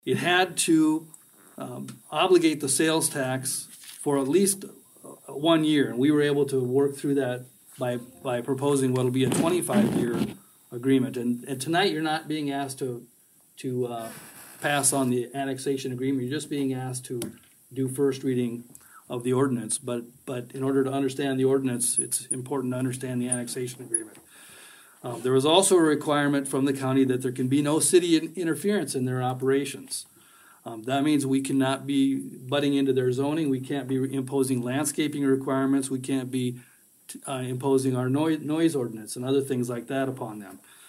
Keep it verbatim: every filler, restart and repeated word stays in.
it had to um, obligate the sales tax for at least uh, one year, and we were able to work through that by by proposing what will be a twenty-five year agreement. And, and tonight, you're not being asked to to uh, pass on the annexation agreement. You're just being asked to do first reading of the ordinance. But but in order to understand the ordinance, it's important to understand the annexation agreement. Uh, there was also a requirement from the county that there can be no city in interference in their operations. Um, that means we cannot be butting into their zoning. We can't be imposing landscaping requirements. We can't be uh, imposing our noise, noise ordinance and other things like that upon them.